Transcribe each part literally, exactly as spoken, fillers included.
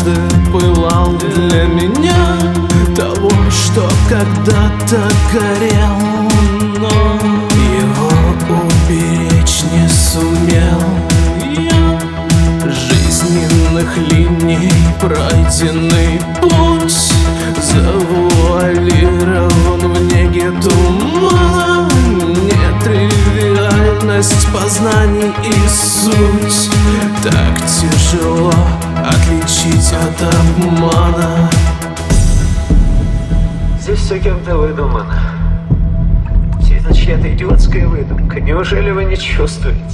однажды пылал для меня, того, что когда-то горел, но его уберечь не сумел я. Жизненных линий пройденный путь завуалирован в неге тумана. Нетривиальность познаний и суть так тяжело отличить от обмана. Здесь все кем-то выдумано. Все это чья-то идиотская выдумка. Неужели вы не чувствуете?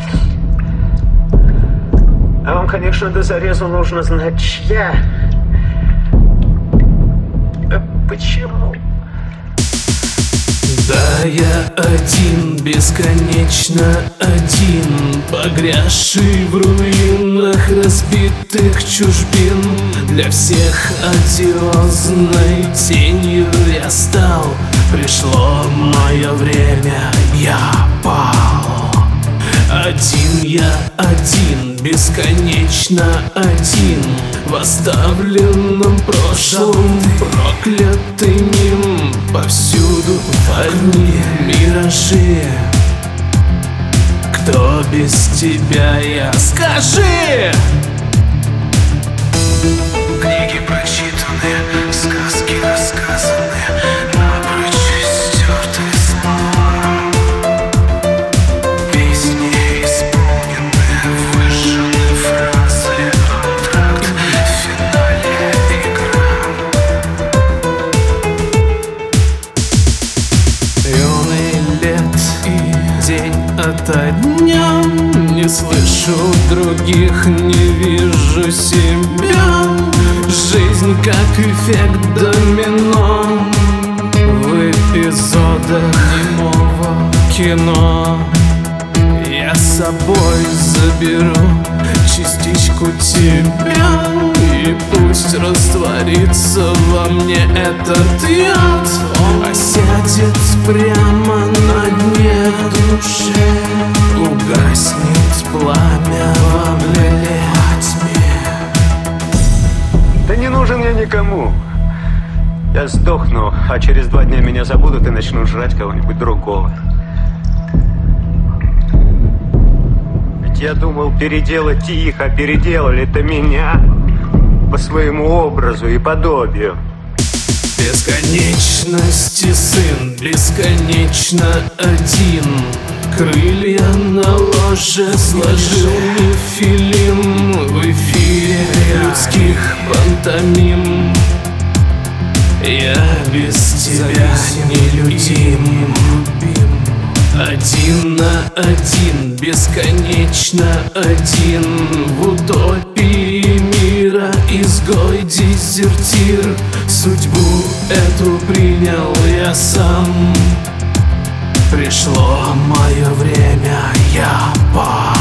А вам, конечно, до зарезу нужно знать, чья. А почему? Да, я один, бесконечно один, погрязший в руинах разбитых чужбин. Для всех одиозной тенью я стал. Пришло мое время, я пал. Один я один, бесконечно один, в оставленном прошлом проклятый мим. Повсюду одни миражи. Кто без тебя я? Скажи! Книги прочитаны, сказки рассказаны, напрочь стерты снова. Песни исполнены, выжжены фразы, антракт в финале игра. Юный лет и день ото дня, не слышу других, не вижу себя. Жизнь как эффект домино в эпизодах немого кино. Я с собой заберу частичку тебя, и пусть растворится во мне этот яд. Осядет прямо на дне в душе, угаснет пламя во мгле тьме. Да не нужен я никому. Я сдохну, а через два дня меня забудут и начнут жрать кого-нибудь другого. Ведь я думал переделать их, а переделали-то меня по своему образу и подобию. Бесконечности сын, бесконечно один, крылья на ложе сложил нефилим. В эфире людских пантомим я без тебя нелюдим. Один на один, бесконечно один, в утопии мира изгой дезертир. Судьбу эту принял я сам. Пришло мое время, я пал.